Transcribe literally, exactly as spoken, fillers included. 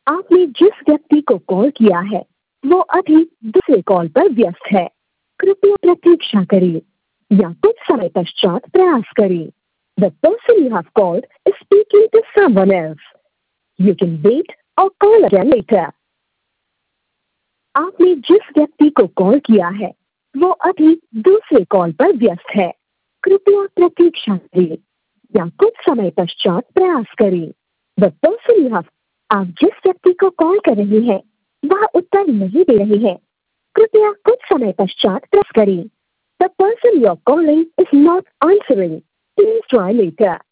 आपने जिस व्यक्ति को कॉल किया है वो अभी दूसरे कॉल पर व्यस्त है। कृपया प्रतीक्षा करें या कुछ समय पश्चात प्रयास करें। The person you have called is speaking to someone else. You can wait or call again later. आपने जिस व्यक्ति को कॉल किया है वो अभी दूसरे कॉल पर व्यस्त है। कृपया प्रतीक्षा करें या कुछ समय पश्चात प्रयास करें। The person you have आप जिस व्यक्ति को कॉल कर रहे हैं वह उत्तर नहीं दे रहे हैं। कृपया कुछ समय पश्चात प्रयास करें। The person you are calling is not answering. Please try later.